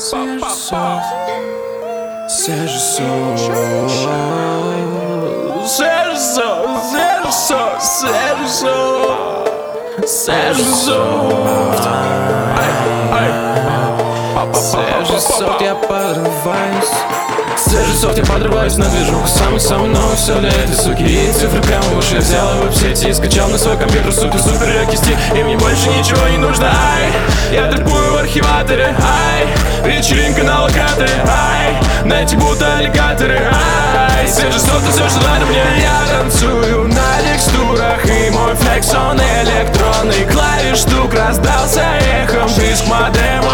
Свежий софт, свежий софт, свежий софт, свежий софт, свежий софт, свежий софт. Свежий софт, я подрываюсь. Свежий софт, я подрываюсь на движуху. Самый-самый новый, все для этой суки. И цифры прямо в уши. Я взял его в сети и скачал на свой компьютер. Супер легкий стиль, и мне больше ничего не нужно. Ай, я трепую в архиваторе. Ай, вечеринка на локаторе. Ай, на эти будто аллигаторы. Ай, свежий софт, это все, что надо мне. Я танцую на текстурах, и мой флекс, он электронный. Клавиш штук раздался эхом. Диск модема